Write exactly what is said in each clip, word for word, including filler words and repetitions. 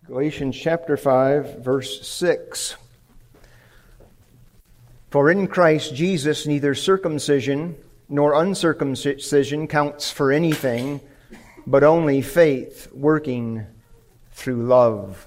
Galatians chapter five, verse six. For in Christ Jesus neither circumcision nor uncircumcision counts for anything, but only faith working through love.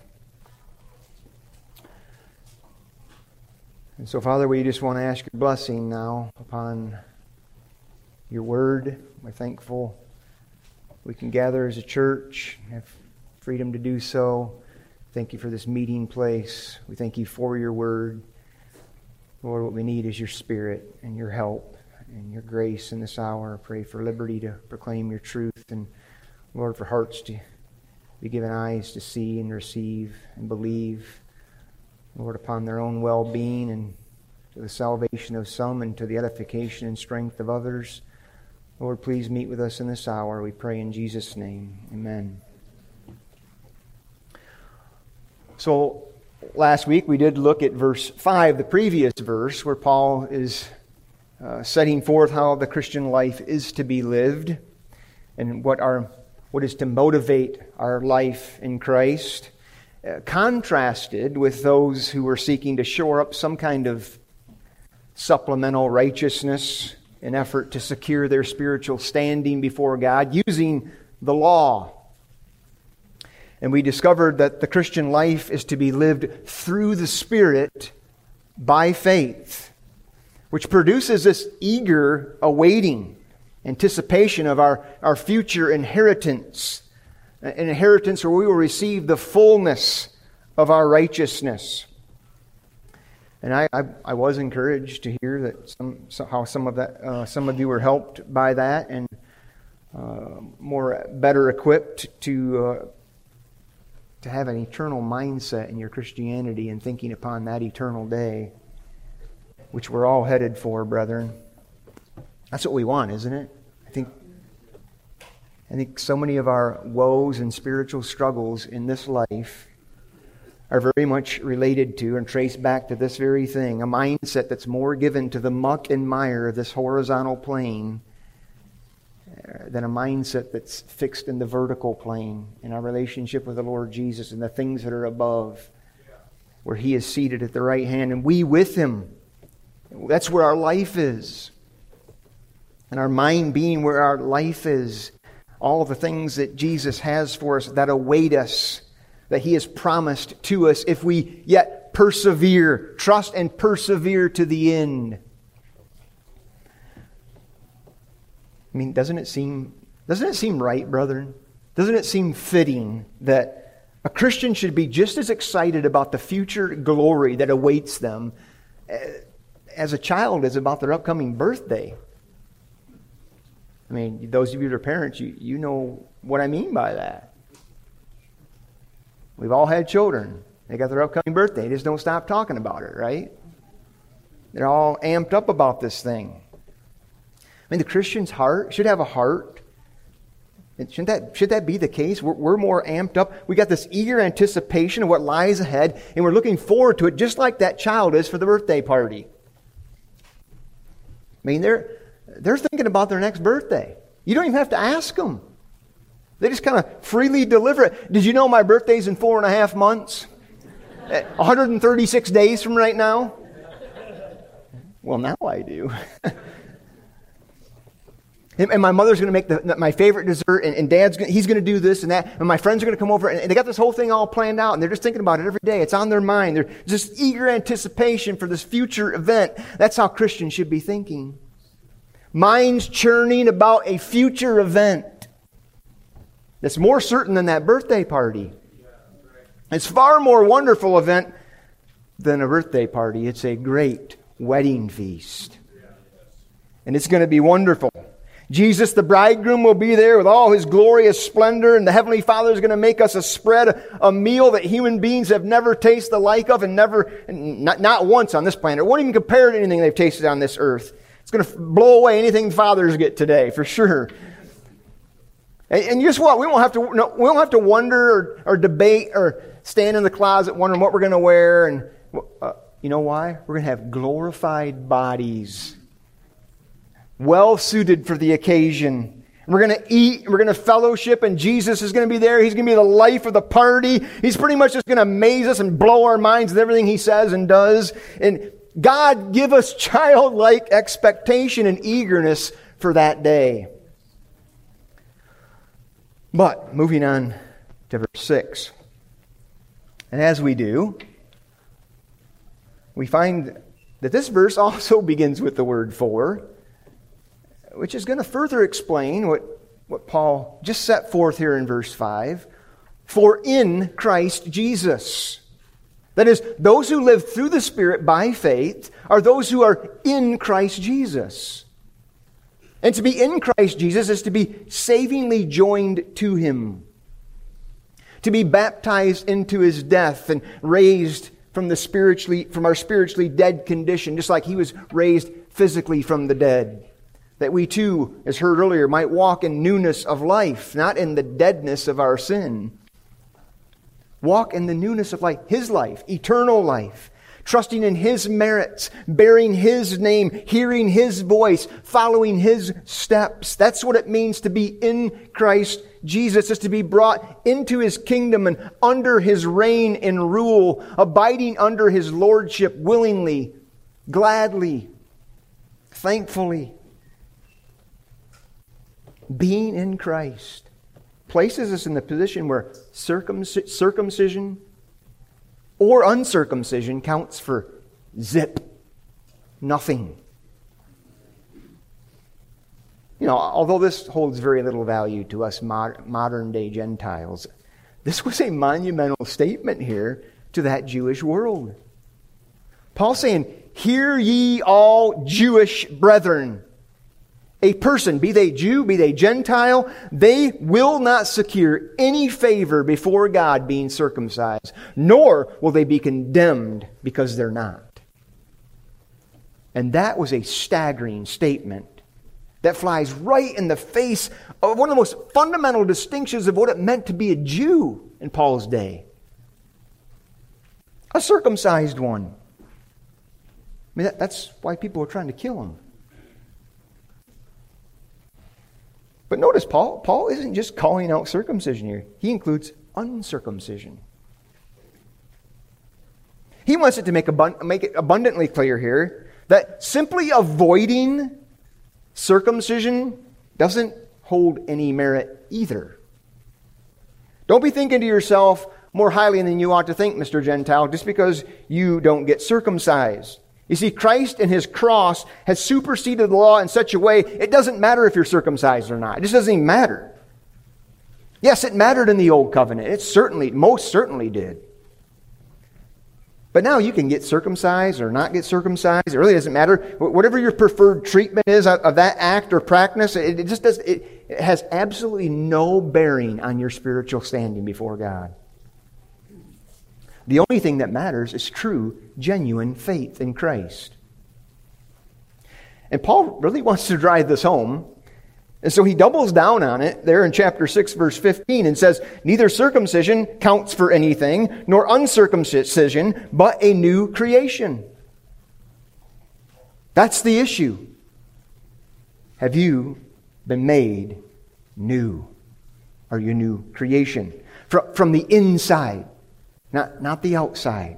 And so, Father, we just want to ask your blessing now upon your word. We're thankful we can gather as a church, have freedom to do so. Thank you for this meeting place. We thank you for your word. Lord, what we need is your Spirit and your help and your grace in this hour. I pray for liberty to proclaim your truth, and Lord, for hearts to be given eyes to see and receive and believe. Lord, upon their own well-being and to the salvation of some and to the edification and strength of others. Lord, please meet with us in this hour. We pray in Jesus' name. Amen. So, last week we did look at verse five, the previous verse, where Paul is uh, setting forth how the Christian life is to be lived and what our what is to motivate our life in Christ, uh, contrasted with those who were seeking to shore up some kind of supplemental righteousness in effort to secure their spiritual standing before God using the law. And we discovered that the Christian life is to be lived through the Spirit by faith, which produces this eager awaiting, anticipation of our, our future inheritance, an inheritance where we will receive the fullness of our righteousness. And I, I, I was encouraged to hear that some, so how some of that uh, some of you were helped by that and uh, more better equipped to. Uh, to have an eternal mindset in your Christianity and thinking upon that eternal day, which we're all headed for, brethren. That's what we want, isn't it? I think I think so many of our woes and spiritual struggles in this life are very much related to and traced back to this very thing, a mindset that's more given to the muck and mire of this horizontal plane than a mindset that's fixed in the vertical plane, in our relationship with the Lord Jesus and the things that are above, where He is seated at the right hand and we with Him. That's where our life is. And our mind being where our life is. All of the things that Jesus has for us that await us, that He has promised to us if we yet persevere, trust and persevere to the end. I mean, doesn't it seem doesn't it seem right, brethren? Doesn't it seem fitting that a Christian should be just as excited about the future glory that awaits them as a child is about their upcoming birthday? I mean, those of you that are parents, you, you know what I mean by that. We've all had children. They got their upcoming birthday. They just don't stop talking about it, right? They're all amped up about this thing. I mean, the Christian's heart should have a heart. Shouldn't that, should that be the case? We're, we're more amped up. We got this eager anticipation of what lies ahead, and we're looking forward to it just like that child is for the birthday party. I mean, they're, they're thinking about their next birthday. You don't even have to ask them. They just kind of freely deliver it. Did you know my birthday's in four and a half months? one hundred thirty-six days from right now? Well, now I do. And my mother's going to make the, my favorite dessert, and, and Dad's gonna, he's going to do this and that, and my friends are going to come over, and they got this whole thing all planned out, and they're just thinking about it every day. It's on their mind. There's just eager anticipation for this future event. That's how Christians should be thinking. Minds churning about a future event that's more certain than that birthday party. It's far more wonderful event than a birthday party. It's a great wedding feast. And it's going to be wonderful. Jesus, the bridegroom, will be there with all His glorious splendor, and the Heavenly Father is going to make us a spread, a meal that human beings have never tasted the like of, and never, not, not once on this planet. It won't even compare to anything they've tasted on this earth. It's going to blow away anything fathers get today, for sure. And, and guess what? We won't have to. No, we won't have to wonder or, or debate or stand in the closet wondering what we're going to wear. And uh, you know why? We're going to have glorified bodies, well suited for the occasion. We're going to eat, we're going to fellowship, and Jesus is going to be there. He's going to be the life of the party. He's pretty much just going to amaze us and blow our minds with everything He says and does. And God, give us childlike expectation and eagerness for that day. But, moving on to verse six. And as we do, we find that this verse also begins with the word for, which is going to further explain what, what Paul just set forth here in verse five. For in Christ Jesus. That is, those who live through the Spirit by faith are those who are in Christ Jesus. And to be in Christ Jesus is to be savingly joined to Him. To be baptized into His death and raised from the spiritually from our spiritually dead condition, just like He was raised physically from the dead. That we too, as heard earlier, might walk in newness of life, not in the deadness of our sin. Walk in the newness of life, His life, eternal life, trusting in His merits, bearing His name, hearing His voice, following His steps. That's what it means to be in Christ Jesus, is to be brought into His kingdom and under His reign and rule, abiding under His lordship willingly, gladly, thankfully. Being in Christ places us in the position where circumc- circumcision or uncircumcision counts for zip, nothing. You know, although this holds very little value to us mod- modern-day Gentiles, this was a monumental statement here to that Jewish world. Paul's saying, "Hear ye all Jewish brethren." A person, be they Jew, be they Gentile, they will not secure any favor before God being circumcised, nor will they be condemned because they're not. And that was a staggering statement that flies right in the face of one of the most fundamental distinctions of what it meant to be a Jew in Paul's day. A circumcised one. I mean, that, that's why people were trying to kill him. But notice, Paul, Paul isn't just calling out circumcision here. He includes uncircumcision. He wants it to make, abund- make it abundantly clear here that simply avoiding circumcision doesn't hold any merit either. Don't be thinking to yourself more highly than you ought to think, Mister Gentile, just because you don't get circumcised. You see, Christ and His cross has superseded the law in such a way, it doesn't matter if you're circumcised or not. It just doesn't even matter. Yes, it mattered in the Old Covenant. It certainly, most certainly did. But now you can get circumcised or not get circumcised. It really doesn't matter. Whatever your preferred treatment is of that act or practice, it just does. It, it has absolutely no bearing on your spiritual standing before God. The only thing that matters is true, genuine faith in Christ. And Paul really wants to drive this home. And so he doubles down on it there in chapter six, verse fifteen, and says, "Neither circumcision counts for anything, nor uncircumcision, but a new creation." That's the issue. Have you been made new? Are you a new creation? From, from the inside. Not, not the outside.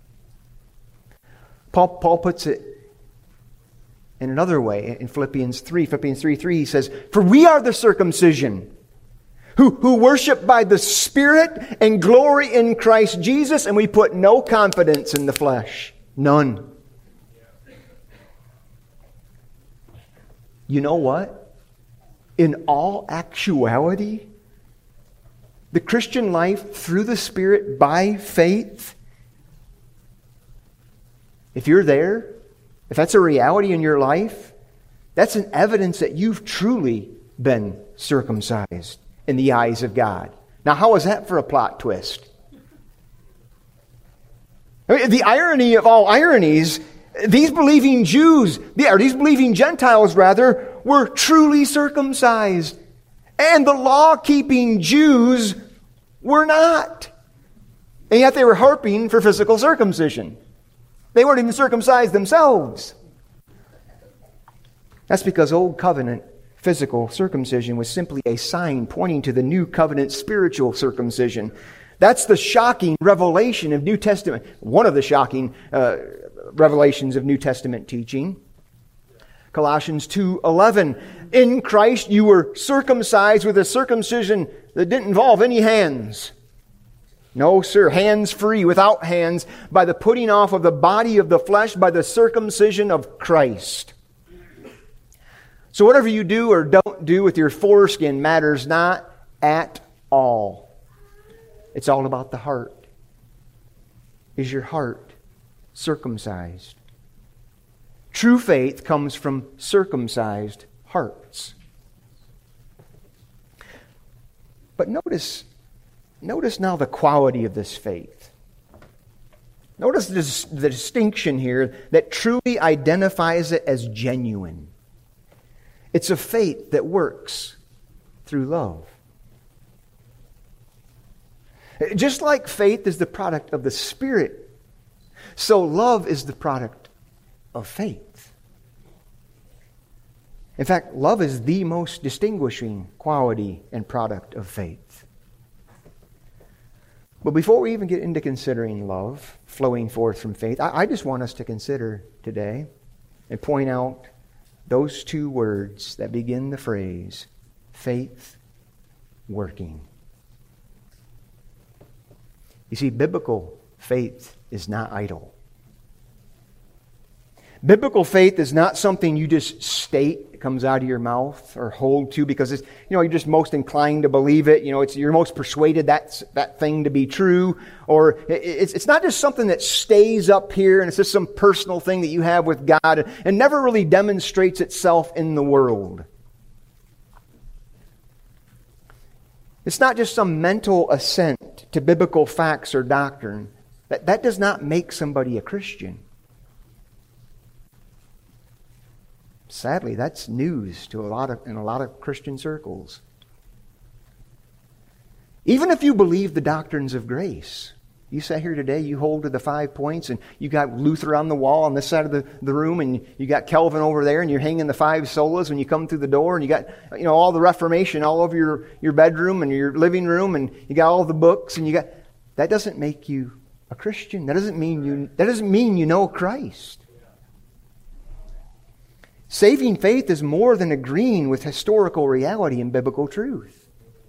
Paul, Paul puts it in another way in Philippians three. Philippians three three, he says, "For we are the circumcision, who, who worship by the Spirit and glory in Christ Jesus, and we put no confidence in the flesh." None. You know what? In all actuality, the Christian life through the Spirit by faith, if you're there, if that's a reality in your life, that's an evidence that you've truly been circumcised in the eyes of God. Now, how is that for a plot twist? I mean, the irony of all ironies, these believing Jews, or these believing Gentiles rather, were truly circumcised. And the law-keeping Jews were not. And yet they were harping for physical circumcision. They weren't even circumcised themselves. That's because Old Covenant physical circumcision was simply a sign pointing to the new covenant spiritual circumcision. That's the shocking revelation of New Testament, one of the shocking uh, revelations of New Testament teaching. Colossians two eleven, in Christ you were circumcised with a circumcision that didn't involve any hands. No, sir, hands free, without hands, by the putting off of the body of the flesh, by the circumcision of Christ. So whatever you do or don't do with your foreskin matters not at all. It's all about the heart. Is your heart circumcised? True faith comes from circumcised hearts. But notice, notice now the quality of this faith. Notice this, the distinction here that truly identifies it as genuine. It's a faith that works through love. Just like faith is the product of the Spirit, so love is the product of faith. In fact, love is the most distinguishing quality and product of faith. But before we even get into considering love flowing forth from faith, I, I just want us to consider today and point out those two words that begin the phrase, faith working. You see, biblical faith is not idle. Biblical faith is not something you just state, it comes out of your mouth, or hold to because it's, you know, you're just most inclined to believe it. You know, it's you're most persuaded that's that thing to be true. Or it's it's not just something that stays up here and it's just some personal thing that you have with God and never really demonstrates itself in the world. It's not just some mental assent to biblical facts or doctrine. That, that does not make somebody a Christian. Sadly, that's news to a lot of in a lot of Christian circles. Even if you believe the doctrines of grace, you sat here today, you hold to the five points, and you got Luther on the wall on this side of the, the room, and you got Calvin over there, and you're hanging the five solas when you come through the door, and you got, you know, all the Reformation all over your, your bedroom and your living room, and you got all the books, and you got that doesn't make you a Christian. That doesn't mean you that doesn't mean you know Christ. Saving faith is more than agreeing with historical reality and biblical truth.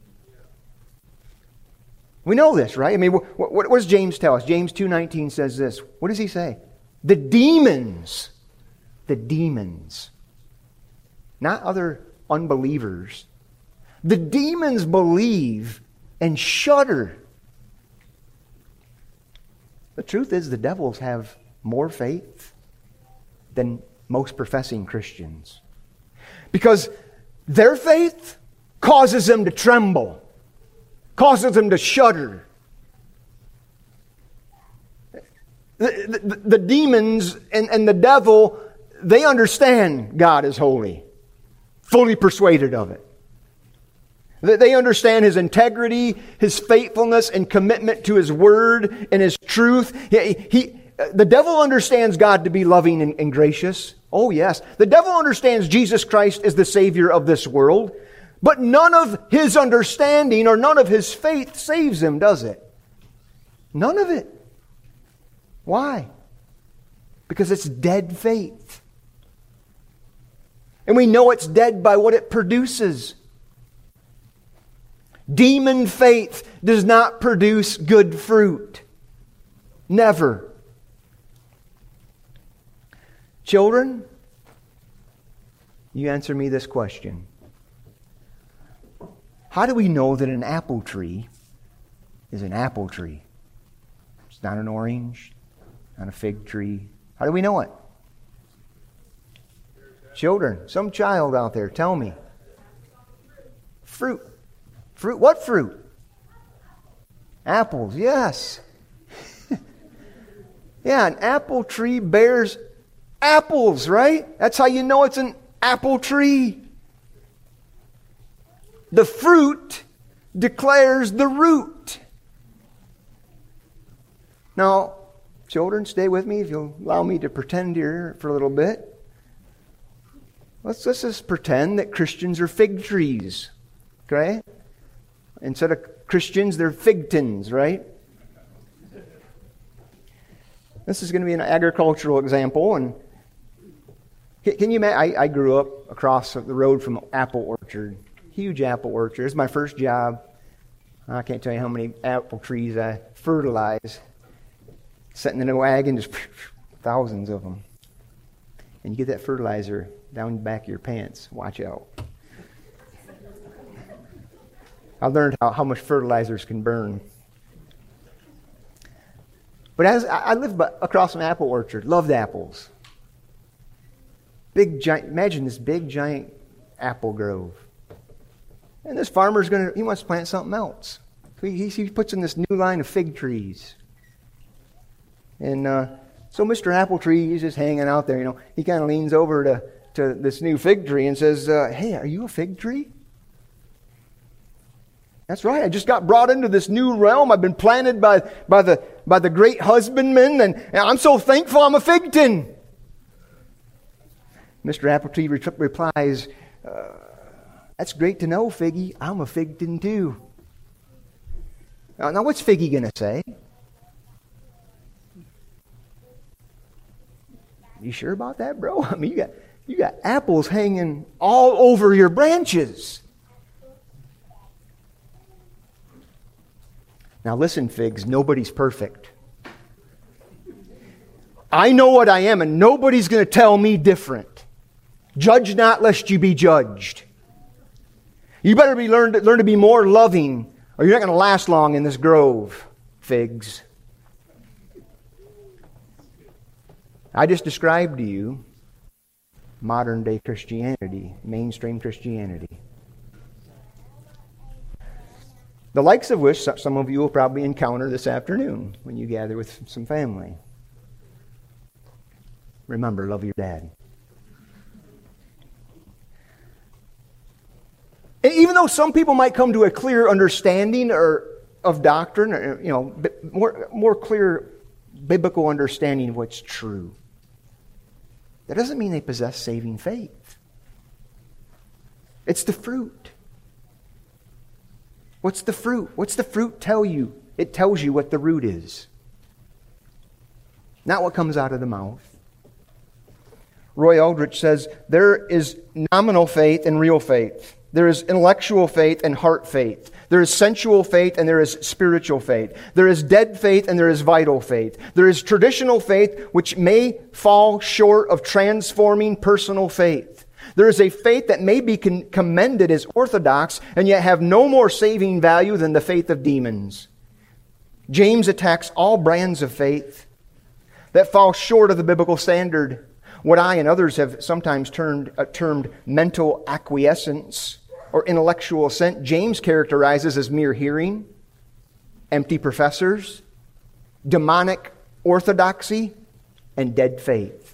We know this, right? I mean, what, what, what does James tell us? James two nineteen says this. What does he say? The demons, the demons, not other unbelievers, the demons believe and shudder. The truth is the devils have more faith than most professing Christians. Because their faith causes them to tremble, causes them to shudder. The, the, the demons and, and the devil, they understand God is holy, fully persuaded of it. They understand His integrity, His faithfulness, and commitment to His word and His truth. He, he, the devil understands God to be loving and, and gracious. Oh yes. The devil understands Jesus Christ as the Savior of this world. But none of his understanding or none of his faith saves him, does it? None of it. Why? Because it's dead faith. And we know it's dead by what it produces. Demon faith does not produce good fruit. Never. Children, you answer me this question. How do we know that an apple tree is an apple tree? It's not an orange, not a fig tree. How do we know it? Children, some child out there, tell me. Fruit. Fruit. What fruit? Apples, yes. Yeah, an apple tree bears apples, right? That's how you know it's an apple tree. The fruit declares the root. Now, children, stay with me if you'll allow me to pretend here for a little bit. Let's, let's just pretend that Christians are fig trees. Okay? Instead of Christians, they're figtons, right? This is going to be an agricultural example. And can you imagine? I, I grew up across the road from an apple orchard. Huge apple orchard. It's my first job. I can't tell you how many apple trees I fertilize. Sitting in a wagon, just thousands of them. And you get that fertilizer down the back of your pants. Watch out. I learned how, how much fertilizers can burn. But as I, I lived across an apple orchard, loved apples. Big giant. Imagine this big giant apple grove. And this farmer's going to, he wants to plant something else. So he, he puts in this new line of fig trees. And uh, so Mister Apple Tree, he's just hanging out there, you know. He kind of leans over to, to this new fig tree and says, uh, hey, are you a fig tree? That's right. I just got brought into this new realm. I've been planted by, by, the, by the great husbandman, and, and I'm so thankful I'm a figton. Mister Apple Tree re- replies, uh, that's great to know, Figgy. I'm a figton too. Now, now what's Figgy going to say? You sure about that, bro? I mean, you got you got apples hanging all over your branches. Now listen, figs, nobody's perfect. I know what I am, and nobody's going to tell me different. Judge not, lest you be judged. You better be learn to, learn to be more loving, or you're not going to last long in this grove, figs. I just described to you modern day Christianity, mainstream Christianity. The likes of which some of you will probably encounter this afternoon when you gather with some family. Remember, love your dad. And even though some people might come to a clear understanding or of doctrine, or, you know, more, more clear biblical understanding of what's true, that doesn't mean they possess saving faith. It's the fruit. What's the fruit? What's the fruit tell you? It tells you what the root is. Not what comes out of the mouth. Roy Eldridge says, there is nominal faith and real faith. There is intellectual faith and heart faith. There is sensual faith and there is spiritual faith. There is dead faith and there is vital faith. There is traditional faith which may fall short of transforming personal faith. There is a faith that may be con- commended as orthodox and yet have no more saving value than the faith of demons. James attacks all brands of faith that fall short of the biblical standard. What I and others have sometimes termed, uh, termed mental acquiescence or intellectual assent, James characterizes as mere hearing, empty professors, demonic orthodoxy, and dead faith.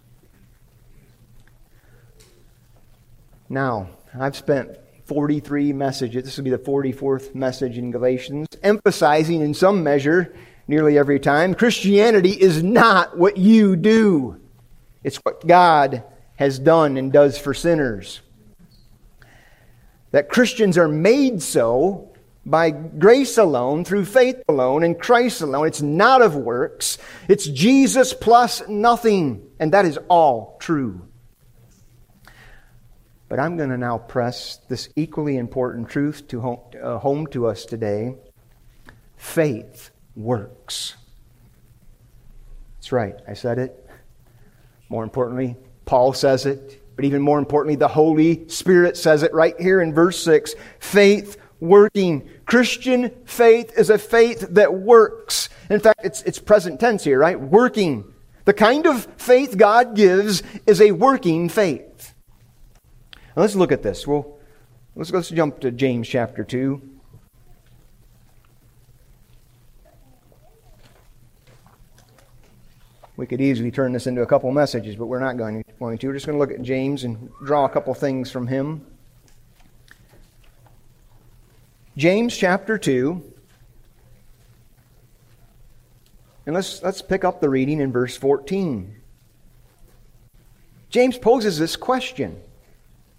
Now, I've spent forty-three messages, this will be the forty-fourth message in Galatians, emphasizing in some measure, nearly every time, Christianity is not what you do. It's what God has done and does for sinners. That Christians are made so by grace alone, through faith alone, in Christ alone. It's not of works. It's Jesus plus nothing. And that is all true. But I'm going to now press this equally important truth to home, uh, home to us today. Faith works. That's right, I said it. More importantly, Paul says it. But even more importantly, the Holy Spirit says it right here in verse six. Faith working. Christian faith is a faith that works. In fact, it's, it's present tense here, right? Working. The kind of faith God gives is a working faith. Now let's look at this. Well, let's, let's jump to James chapter two. We could easily turn this into a couple messages, but we're not going to. We're just going to look at James and draw a couple things from him. James chapter two. And let's, let's pick up the reading in verse fourteen. James poses this question.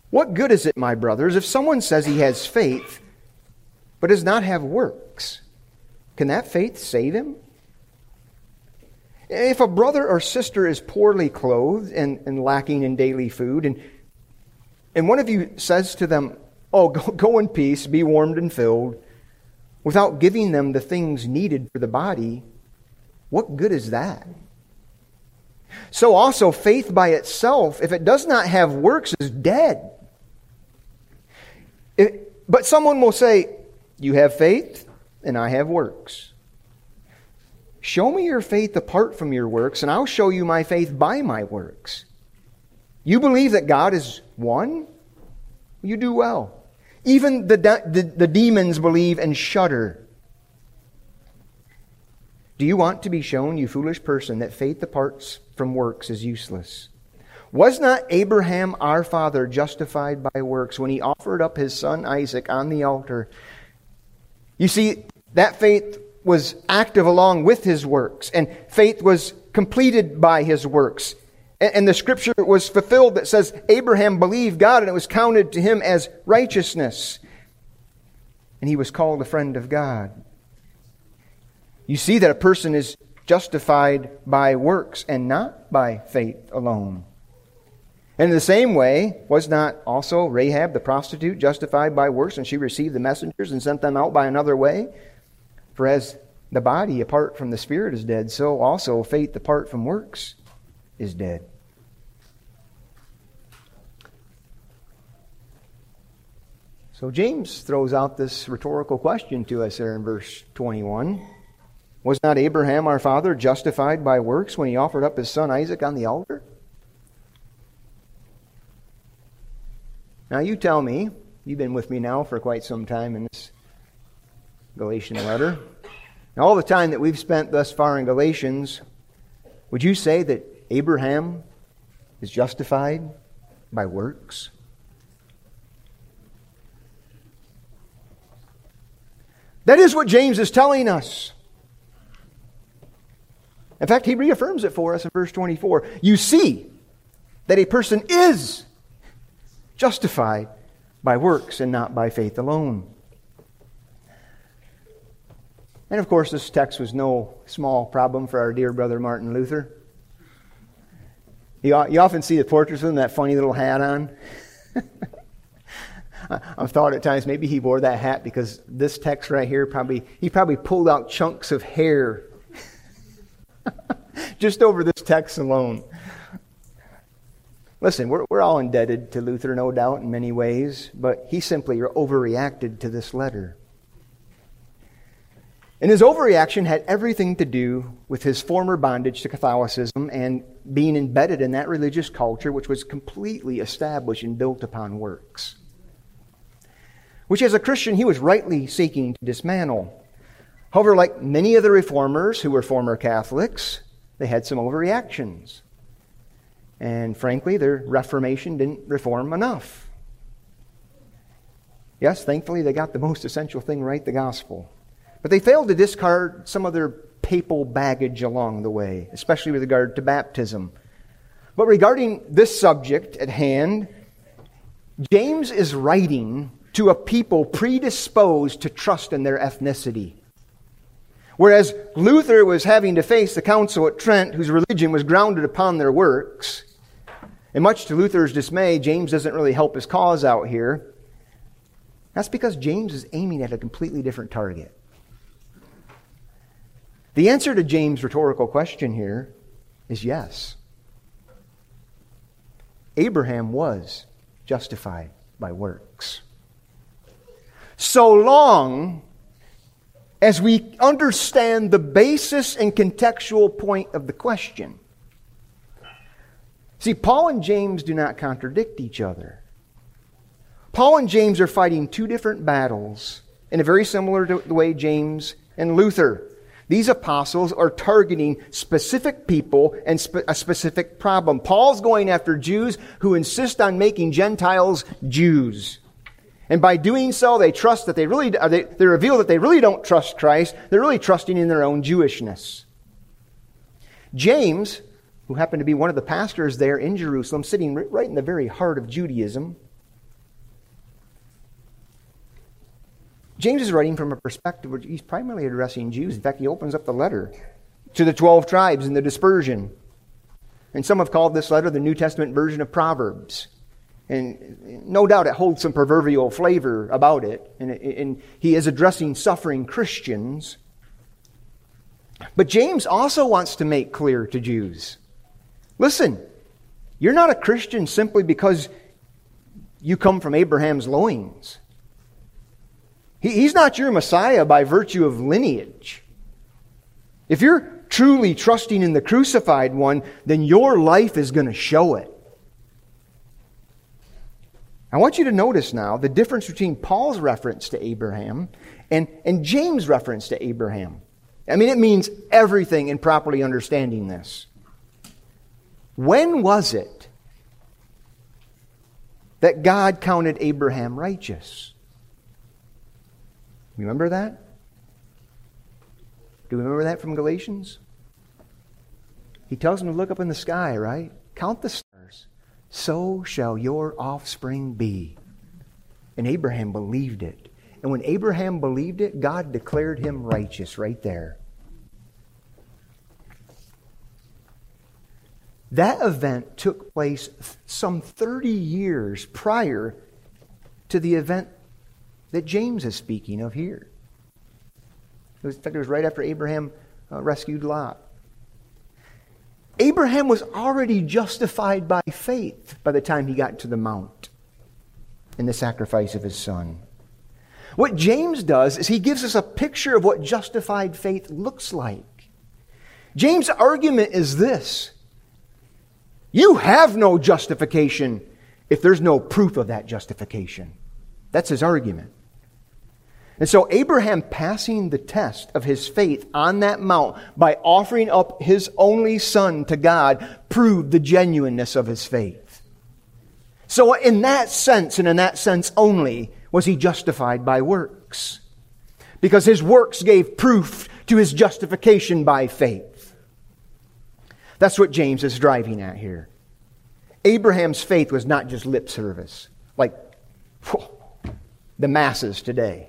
What good is it, my brothers, if someone says he has faith, but does not have works? Can that faith save him? If a brother or sister is poorly clothed and, and lacking in daily food, and, and one of you says to them, oh, go, go in peace, be warmed and filled, without giving them the things needed for the body, what good is that? So also, faith by itself, if it does not have works, is dead. It, but someone will say, you have faith, and I have works. Show me your faith apart from your works, and I'll show you my faith by my works. You believe that God is one? You do well. Even the, the, the demons believe and shudder. Do you want to be shown, you foolish person, that faith apart from works is useless? Was not Abraham our father justified by works when he offered up his son Isaac on the altar? You see, that faith was active along with his works, and faith was completed by his works. And the scripture was fulfilled that says Abraham believed God and it was counted to him as righteousness. And he was called a friend of God. You see that a person is justified by works and not by faith alone. And in the same way, was not also Rahab the prostitute justified by works when she received the messengers and sent them out by another way? For as the body apart from the spirit is dead, so also faith apart from works is dead. So James throws out this rhetorical question to us there in verse twenty-one. Was not Abraham our father justified by works when he offered up his son Isaac on the altar? Now you tell me, you've been with me now for quite some time in this Galatian letter. And all the time that we've spent thus far in Galatians, would you say that Abraham is justified by works? That is what James is telling us. In fact, he reaffirms it for us in verse twenty-four. You see that a person is justified by works and not by faith alone. And of course, this text was no small problem for our dear brother Martin Luther. You, you often see the portraits of him, that funny little hat on. I've thought at times maybe he wore that hat because this text right here, probably he probably pulled out chunks of hair just over this text alone. Listen, we're, we're all indebted to Luther, no doubt, in many ways, but he simply overreacted to this letter. And his overreaction had everything to do with his former bondage to Catholicism and being embedded in that religious culture which was completely established and built upon works, which as a Christian he was rightly seeking to dismantle. However, like many of the reformers who were former Catholics, they had some overreactions. And frankly, their reformation didn't reform enough. Yes, thankfully they got the most essential thing right, the gospel. But they failed to discard some of their papal baggage along the way, especially with regard to baptism. But regarding this subject at hand, James is writing to a people predisposed to trust in their ethnicity. Whereas Luther was having to face the council at Trent, whose religion was grounded upon their works. And much to Luther's dismay, James doesn't really help his cause out here. That's because James is aiming at a completely different target. The answer to James' rhetorical question here is yes. Abraham was justified by works. So long as we understand the basis and contextual point of the question. See, Paul and James do not contradict each other. Paul and James are fighting two different battles in a very similar to the way James and Luther. These apostles are targeting specific people and spe- a specific problem. Paul's going after Jews who insist on making Gentiles Jews. And by doing so, they trust that they really, they, they reveal that they really don't trust Christ. They're really trusting in their own Jewishness. James, who happened to be one of the pastors there in Jerusalem, sitting right in the very heart of Judaism, James is writing from a perspective where he's primarily addressing Jews. In fact, he opens up the letter to the twelve tribes in the dispersion. And some have called this letter the New Testament version of Proverbs. And no doubt it holds some proverbial flavor about it. And, and he is addressing suffering Christians. But James also wants to make clear to Jews, listen, you're not a Christian simply because you come from Abraham's loins. He, he's not your Messiah by virtue of lineage. If you're truly trusting in the crucified one, then your life is going to show it. I want you to notice now the difference between Paul's reference to Abraham and, and James' reference to Abraham. I mean, it means everything in properly understanding this. When was it that God counted Abraham righteous? Remember that? Do you remember that from Galatians? He tells him to look up in the sky, right? Count the stars. So shall your offspring be. And Abraham believed it. And when Abraham believed it, God declared him righteous right there. That event took place some thirty years prior to the event that James is speaking of here. It was, in fact, it was right after Abraham uh, rescued Lot. Abraham was already justified by faith by the time he got to the mount in the sacrifice of his son. What James does is he gives us a picture of what justified faith looks like. James' argument is this: you have no justification if there's no proof of that justification. That's his argument. And so Abraham passing the test of his faith on that mount by offering up his only son to God proved the genuineness of his faith. So in that sense, and in that sense only, was he justified by works. Because his works gave proof to his justification by faith. That's what James is driving at here. Abraham's faith was not just lip service, like whew, the masses today.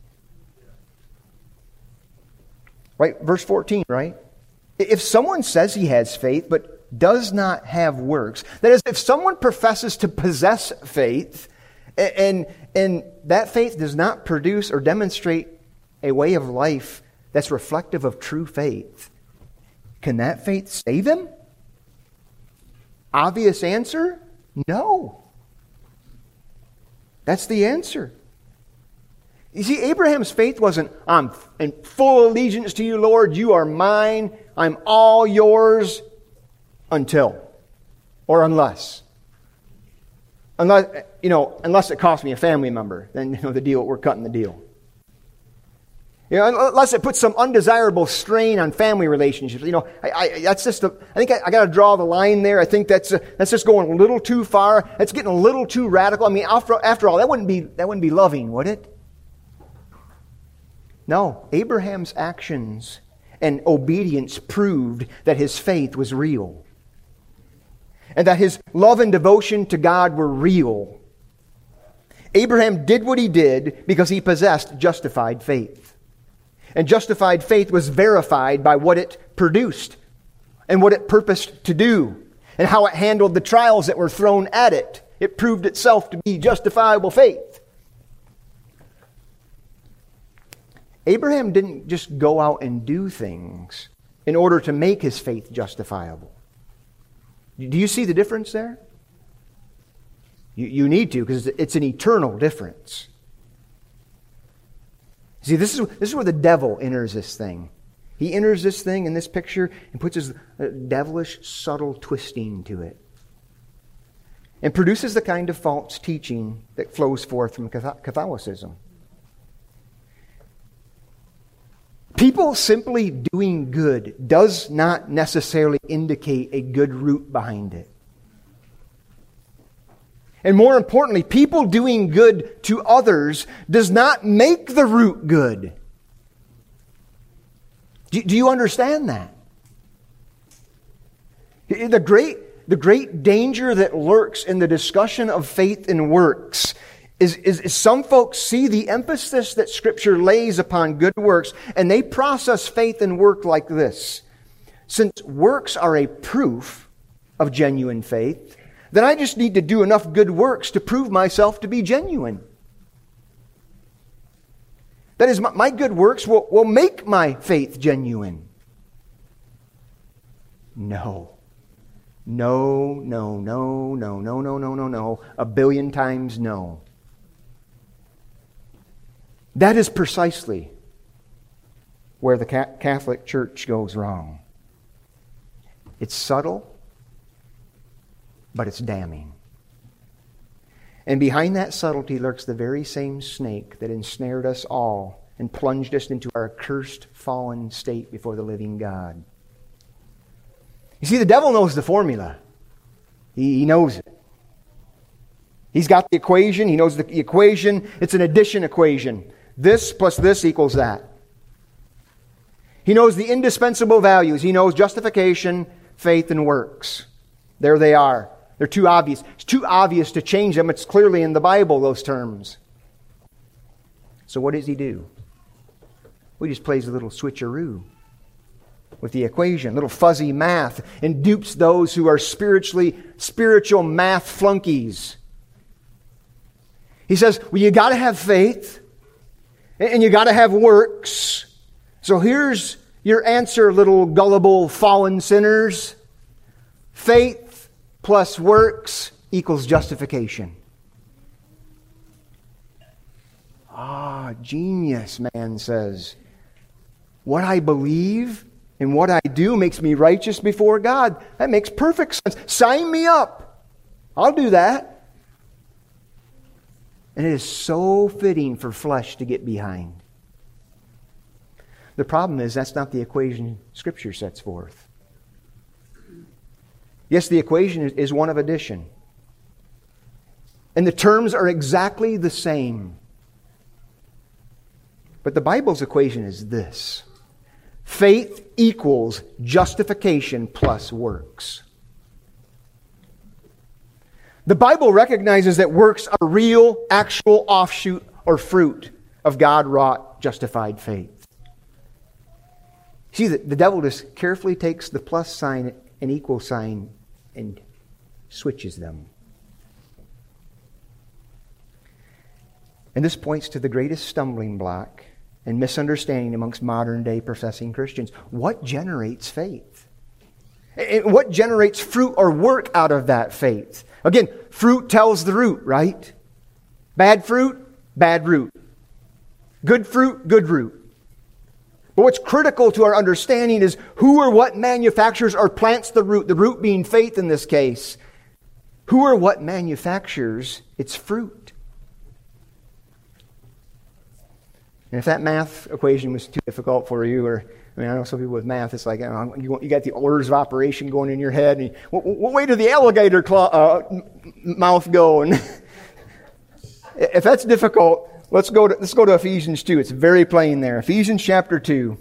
Right? Verse fourteen, right? If someone says he has faith but does not have works, that is, if someone professes to possess faith and, and that faith does not produce or demonstrate a way of life that's reflective of true faith, can that faith save him? Obvious answer? No. That's the answer. You see, Abraham's faith wasn't, I'm in full allegiance to you, Lord, you are mine, I'm all yours, until, or unless. Unless, you know, unless it costs me a family member, then, you know, the deal, we're cutting the deal. You know, unless it puts some undesirable strain on family relationships. You know, I, I, that's just, a, I think I, I got to draw the line there. I think that's a, that's just going a little too far. That's getting a little too radical. I mean, after, after all, that wouldn't be that wouldn't be loving, would it? No, Abraham's actions and obedience proved that his faith was real. And that his love and devotion to God were real. Abraham did what he did because he possessed justified faith. And justified faith was verified by what it produced and what it purposed to do and how it handled the trials that were thrown at it. It proved itself to be justifiable faith. Abraham didn't just go out and do things in order to make his faith justifiable. Do you see the difference there? You, you need to, because it's an eternal difference. See, this is, this is where the devil enters this thing. He enters this thing in this picture and puts his devilish, subtle twisting to it. And produces the kind of false teaching that flows forth from Catholicism. People simply doing good does not necessarily indicate a good root behind it. And more importantly, people doing good to others does not make the root good. Do, do you understand that? The great, the great danger that lurks in the discussion of faith and works is, is, is some folks see the emphasis that Scripture lays upon good works, and they process faith and work like this. Since works are a proof of genuine faith, then I just need to do enough good works to prove myself to be genuine. That is, my, my good works will, will make my faith genuine. No. No, no, no, no, no, no, no, no, no. A billion times no. That is precisely where the Catholic Church goes wrong. It's subtle, but it's damning. And behind that subtlety lurks the very same snake that ensnared us all and plunged us into our accursed, fallen state before the living God. You see, the devil knows the formula. He, he knows it. He's got the equation. He knows the equation. It's an addition equation. This plus this equals that. He knows the indispensable values. He knows justification, faith, and works. There they are. They're too obvious. It's too obvious to change them. It's clearly in the Bible, those terms. So what does he do? Well, he just plays a little switcheroo with the equation, little fuzzy math, and dupes those who are spiritually spiritual math flunkies. He says, well, you got to have faith, and you got to have works. So here's your answer, little gullible fallen sinners. Faith plus works equals justification. Ah, genius, man says. What I believe and what I do makes me righteous before God. That makes perfect sense. Sign me up. I'll do that. And it is so fitting for flesh to get behind. The problem is that's not the equation Scripture sets forth. Yes, the equation is one of addition. And the terms are exactly the same. But the Bible's equation is this. Faith equals justification plus works. The Bible recognizes that works are real, actual offshoot or fruit of God-wrought justified faith. See, the, the devil just carefully takes the plus sign and equal sign and switches them. And this points to the greatest stumbling block and misunderstanding amongst modern-day professing Christians. What generates faith? And what generates fruit or work out of that faith? Again, fruit tells the root, right? Bad fruit, bad root. Good fruit, good root. But what's critical to our understanding is who or what manufactures or plants the root, the root being faith in this case. Who or what manufactures its fruit? And if that math equation was too difficult for you, or I mean, I know some people with math, it's like you, know, you, you got the orders of operation going in your head, and you, what, what way did the alligator claw, uh, mouth go? And if that's difficult, let's go to let's go to Ephesians two. It's very plain there. Ephesians chapter two.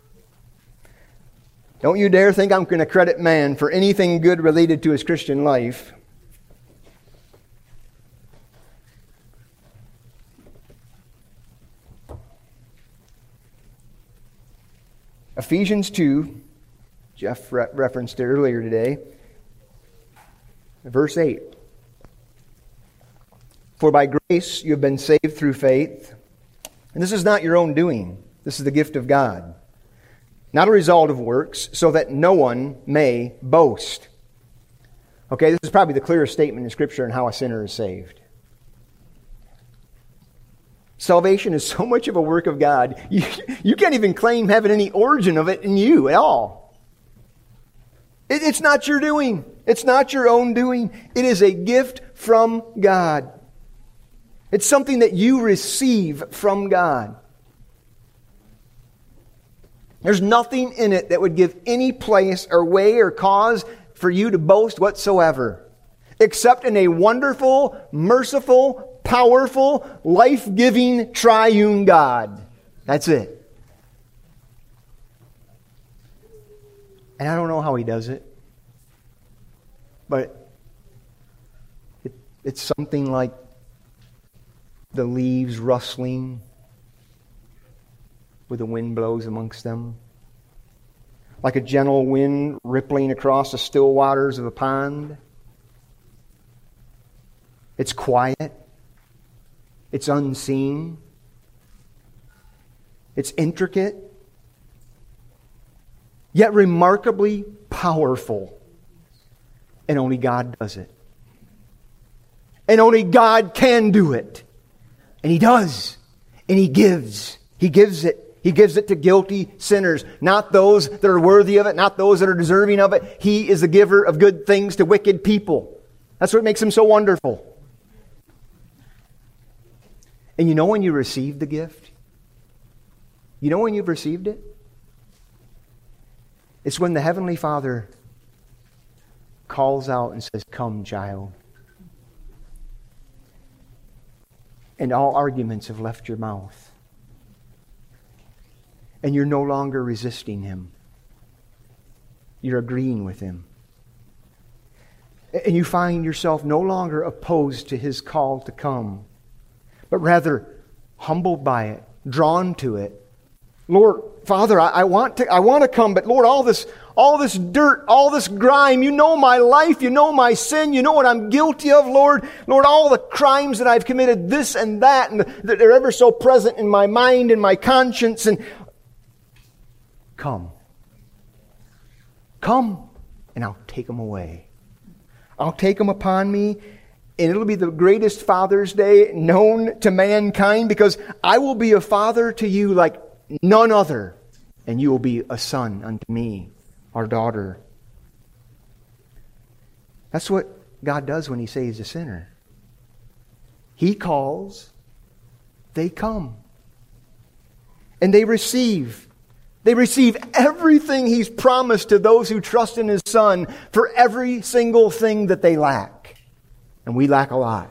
Don't you dare think I'm going to credit man for anything good related to his Christian life. Ephesians two, Jeff re- referenced it earlier today, verse eight. For by grace you have been saved through faith, and this is not your own doing. This is the gift of God, not a result of works, so that no one may boast. Okay, this is probably the clearest statement in Scripture on how a sinner is saved. Salvation is so much of a work of God, you, you can't even claim having any origin of it in you at all. It, it's not your doing. It's not your own doing. It is a gift from God. It's something that you receive from God. There's nothing in it that would give any place or way or cause for you to boast whatsoever, except in a wonderful, merciful, powerful, life-giving, triune God. That's it. And I don't know how He does it, but it, it's something like the leaves rustling where the wind blows amongst them. Like a gentle wind rippling across the still waters of a pond. It's quiet. It's unseen. It's intricate. Yet remarkably powerful. And only God does it. And only God can do it. And He does. And He gives. He gives it. He gives it to guilty sinners. Not those that are worthy of it. Not those that are deserving of it. He is the giver of good things to wicked people. That's what makes Him so wonderful. And you know when you receive the gift? You know when you've received it? It's when the Heavenly Father calls out and says, "Come, child." And all arguments have left your mouth. And you're no longer resisting Him. You're agreeing with Him. And you find yourself no longer opposed to His call to come, but rather humbled by it, drawn to it. Lord, Father, I, I want to I want to come, but Lord, all this all this dirt, all this grime, you know my life, you know my sin, you know what I'm guilty of, Lord. Lord, all the crimes that I've committed, this and that, and that are ever so present in my mind and my conscience, and come. Come, and I'll take them away. I'll take them upon me, and it'll be the greatest Father's Day known to mankind, because I will be a father to you like none other, and you will be a son unto me, our daughter. That's what God does when He saves a sinner. He calls, they come, and they receive. They receive everything He's promised to those who trust in His Son for every single thing that they lack. And we lack a lot.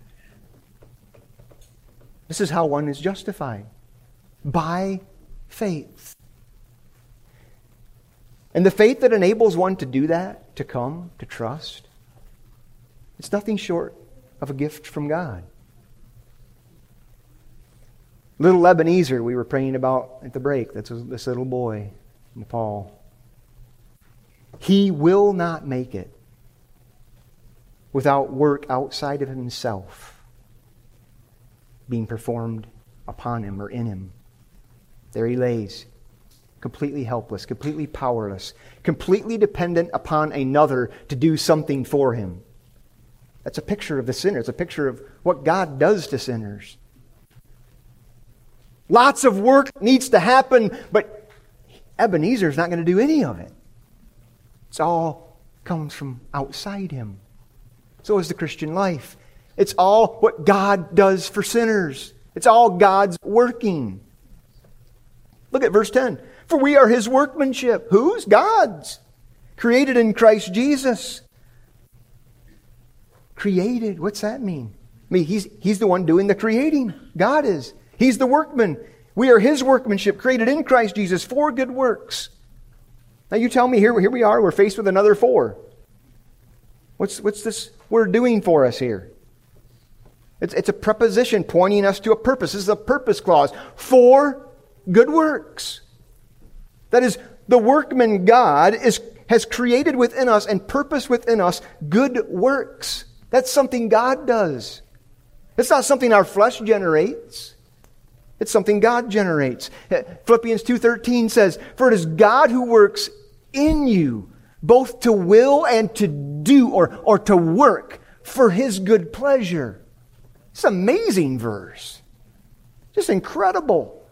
This is how one is justified. By faith. And the faith that enables one to do that, to come, to trust, it's nothing short of a gift from God. Little Ebenezer, we were praying about at the break. That's this little boy, Nepal. He will not make it without work outside of himself being performed upon him or in him. There he lays, completely helpless, completely powerless, completely dependent upon another to do something for him. That's a picture of the sinner. It's a picture of what God does to sinners. Lots of work needs to happen, but Ebenezer's not going to do any of it. It's all comes from outside him. So is the Christian life. It's all what God does for sinners. It's all God's working. Look at verse ten. For we are His workmanship. Whose? God's. Created in Christ Jesus. Created. What's that mean? I mean, He's, he's the one doing the creating. God is. He's the workman. We are His workmanship, created in Christ Jesus for good works. Now you tell me, here, here we are, we're faced with another four. What's, what's this word doing for us here? It's, it's a preposition pointing us to a purpose. This is a purpose clause. For good works. That is, the workman God is, has created within us and purposed within us good works. That's something God does. It's not something our flesh generates. It's something God generates. Philippians two thirteen says, for it is God who works in you, both to will and to do, or, or to work for His good pleasure. It's an amazing verse. Just incredible.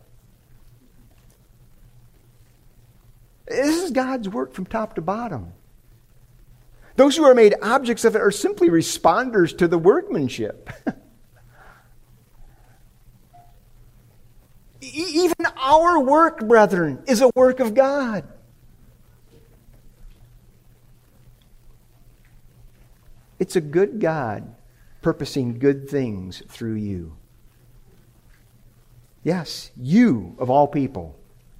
This is God's work from top to bottom. Those who are made objects of it are simply responders to the workmanship. Even our work, brethren, is a work of God. It's a good God purposing good things through you. Yes, you of all people.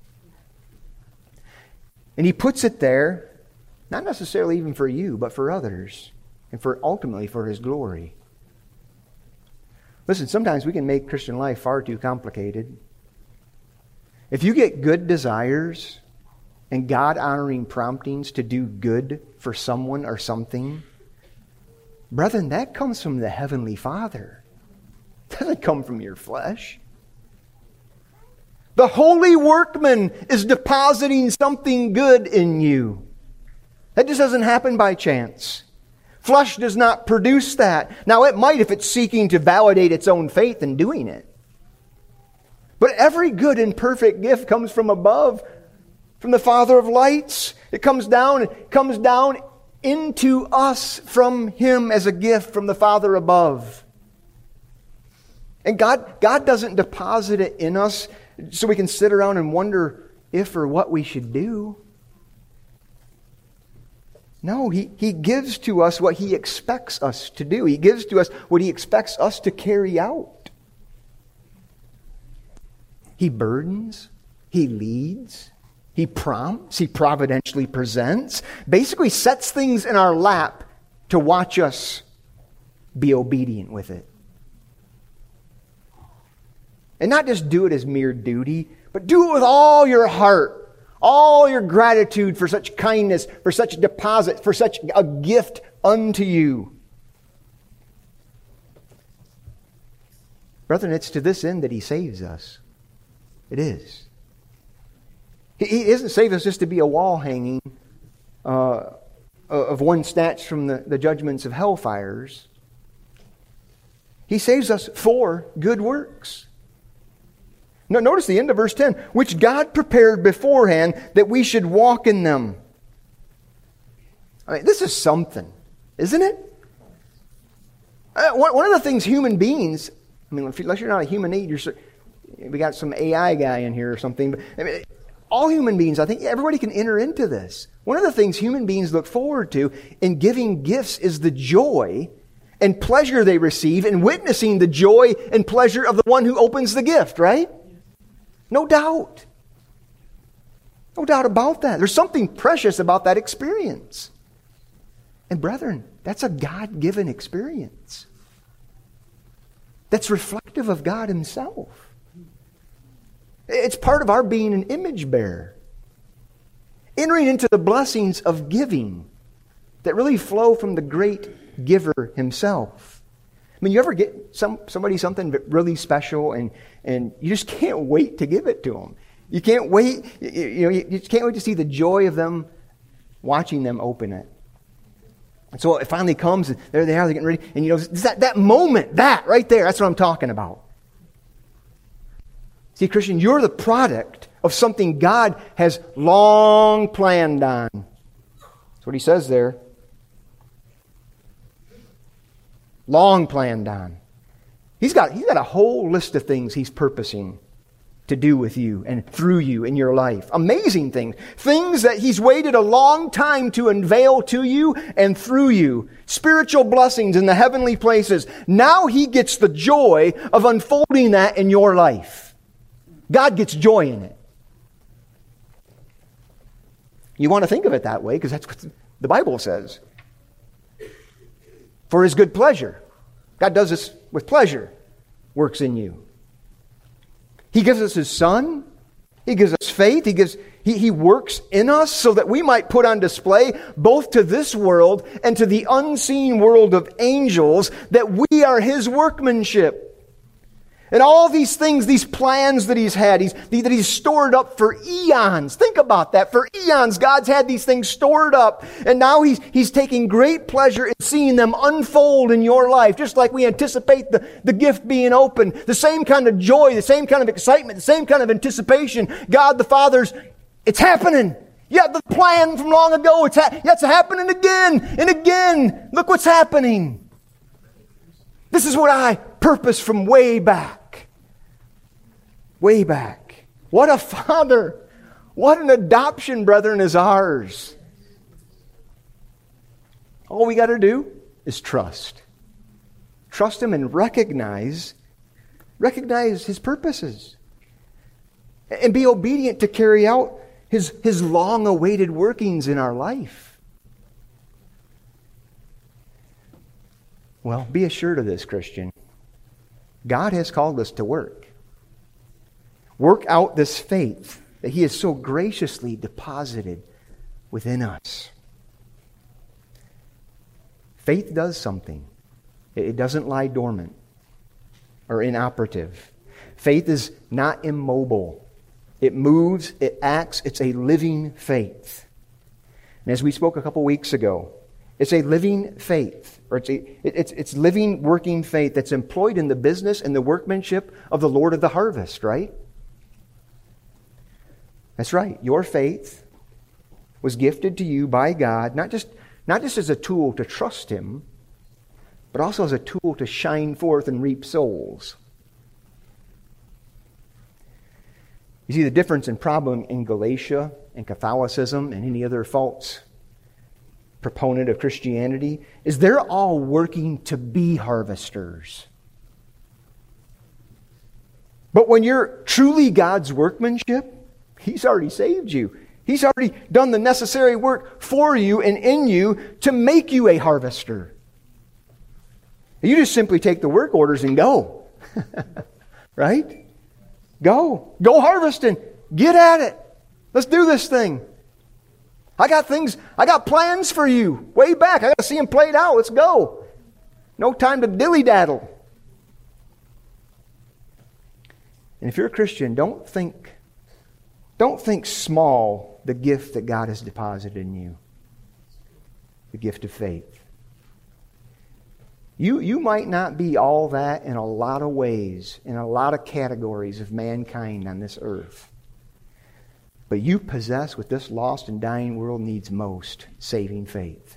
And He puts it there, not necessarily even for you, but for others, and for ultimately for His glory. Listen, sometimes we can make Christian life far too complicated. If you get good desires and God-honoring promptings to do good for someone or something, brethren, that comes from the Heavenly Father. It doesn't come from your flesh. The holy workman is depositing something good in you. That just doesn't happen by chance. Flesh does not produce that. Now, it might if it's seeking to validate its own faith in doing it. But every good and perfect gift comes from above, from the Father of lights. It comes down, it comes down into us from Him as a gift from the Father above. And God, God doesn't deposit it in us so we can sit around and wonder if or what we should do. No, He, He gives to us what He expects us to do. He gives to us what He expects us to carry out. He burdens, He leads, He prompts, He providentially presents, basically sets things in our lap to watch us be obedient with it. And not just do it as mere duty, but do it with all your heart, all your gratitude for such kindness, for such deposit, for such a gift unto you. Brethren, it's to this end that He saves us. It is. He, he doesn't save us just to be a wall hanging uh, of one snatched from the, the judgments of hellfires. He saves us for good works. Now, notice the end of verse ten. Which God prepared beforehand that we should walk in them. I mean, this is something, isn't it? Uh, one, one of the things human beings, I mean, unless you're not a human aid, you're, we got some A I guy in here or something. But I mean, all human beings, I think everybody can enter into this. One of the things human beings look forward to in giving gifts is the joy and pleasure they receive in witnessing the joy and pleasure of the one who opens the gift, right? No doubt. No doubt about that. There's something precious about that experience. And brethren, that's a God-given experience. That's reflective of God Himself. It's part of our being an image bearer. Entering into the blessings of giving that really flow from the great giver Himself. I mean, you ever get some somebody something really special and, and you just can't wait to give it to them. You can't wait, you, you know, you just can't wait to see the joy of them watching them open it. And so it finally comes, and there they are, they're getting ready. And you know, that, that moment, that right there, that's what I'm talking about. See, Christian, you're the product of something God has long planned on. That's what He says there. Long planned on. He's got, he's got a whole list of things He's purposing to do with you and through you in your life. Amazing things. Things that He's waited a long time to unveil to you and through you. Spiritual blessings in the heavenly places. Now He gets the joy of unfolding that in your life. God gets joy in it. You want to think of it that way because that's what the Bible says. For His good pleasure. God does this with pleasure. Works in you. He gives us His Son. He gives us faith. He gives he, he works in us so that we might put on display both to this world and to the unseen world of angels that we are His workmanship. And all these things, these plans that He's had, he's, that He's stored up for eons. Think about that. For eons, God's had these things stored up. And now He's, he's taking great pleasure in seeing them unfold in your life. Just like we anticipate the, the gift being opened. The same kind of joy, the same kind of excitement, the same kind of anticipation. God the Father's, it's happening. Yeah, the plan from long ago, it's, ha- yeah, it's happening again and again. Look what's happening. This is what I purposed from way back. Way back. What a Father. What an adoption, brethren, is ours. All we got to do is trust. Trust Him and recognize, recognize His purposes. And be obedient to carry out His, His long-awaited workings in our life. Well, be assured of this, Christian. God has called us to work. Work out this faith that He has so graciously deposited within us. Faith does something. It doesn't lie dormant or inoperative. Faith is not immobile. It moves, it acts, it's a living faith. And as we spoke a couple weeks ago, it's a living faith, or it's, a, it's, it's living, working faith that's employed in the business and the workmanship of the Lord of the harvest, right? That's right. Your faith was gifted to you by God, not just, not just as a tool to trust Him, but also as a tool to shine forth and reap souls. You see, the difference and problem in Galatia and Catholicism and any other false proponent of Christianity is they're all working to be harvesters. But when you're truly God's workmanship, He's already saved you. He's already done the necessary work for you and in you to make you a harvester. You just simply take the work orders and go. Right? Go. Go harvesting. Get at it. Let's do this thing. I got things, I got plans for you. Way back. I got to see them played out. Let's go. No time to dilly-daddle. And if you're a Christian, don't think, don't think small the gift that God has deposited in you. The gift of faith. You, you might not be all that in a lot of ways, in a lot of categories of mankind on this earth. But you possess what this lost and dying world needs most, saving faith.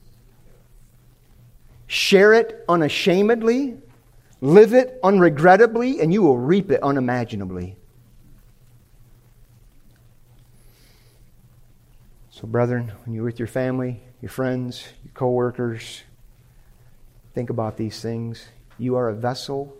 Share it unashamedly, live it unregrettably, and you will reap it unimaginably. So, brethren, when you're with your family, your friends, your co-workers, think about these things. You are a vessel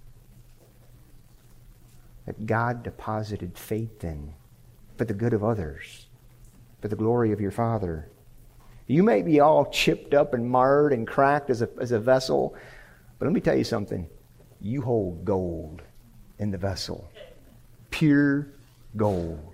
that God deposited faith in for the good of others, for the glory of your Father. You may be all chipped up and marred and cracked as a, as a vessel, but let me tell you something. You hold gold in the vessel. Pure gold.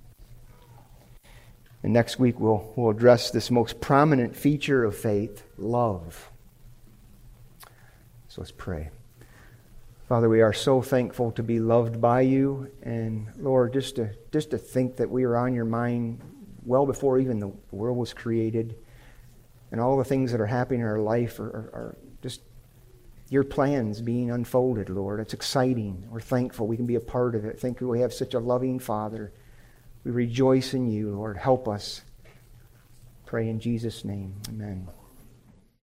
And next week we'll, we'll address this most prominent feature of faith, love. So let's pray. Father, we are so thankful to be loved by You. And Lord, just to, just to think that we are on Your mind well before even the world was created. And all the things that are happening in our life are, are, are just Your plans being unfolded, Lord. It's exciting. We're thankful we can be a part of it. Thank You we have such a loving Father. We rejoice in You, Lord. Help us. Pray in Jesus' name. Amen.